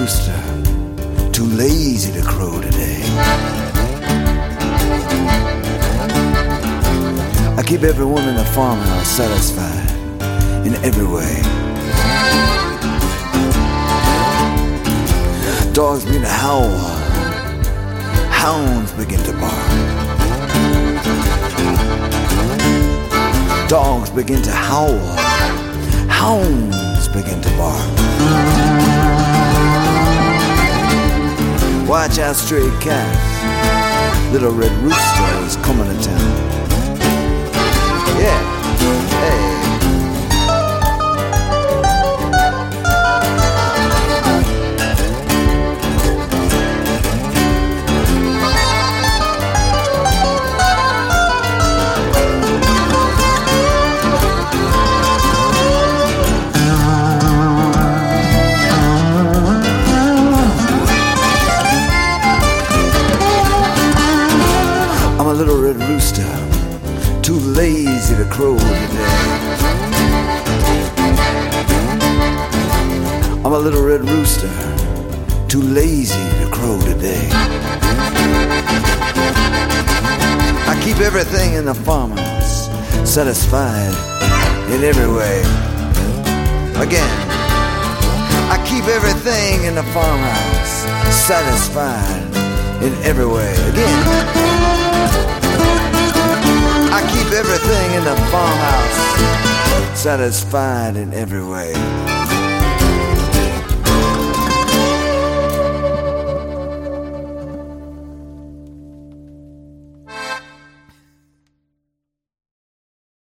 rooster, too lazy to crow today. I keep everyone in the farmhouse satisfied in every way. Dogs begin to howl, hounds begin to bark. Dogs begin to howl, hounds begin to bark. Watch out, stray cats, little red rooster is coming to town. Yeah, hey. Little red rooster, too lazy to crow today. I'm a little red rooster, too lazy to crow today. I keep everything in the farmhouse satisfied in every way. Again, I keep everything in the farmhouse satisfied in every way. Again, I keep everything in the farmhouse satisfied in every way.